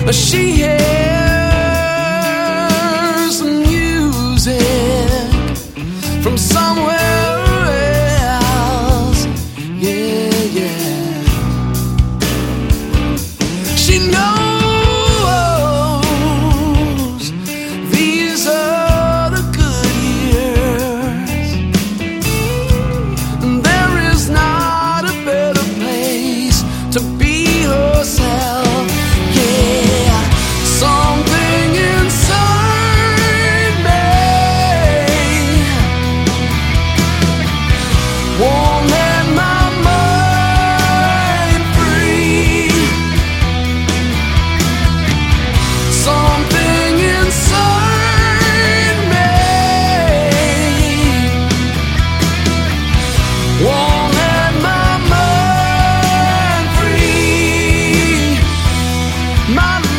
She hears the music from somewhere else. Yeah, yeah. She knows these are the good years, and there is not a better place to be herself. Something inside me won't let my mind free. Something inside me won't let my mind free. My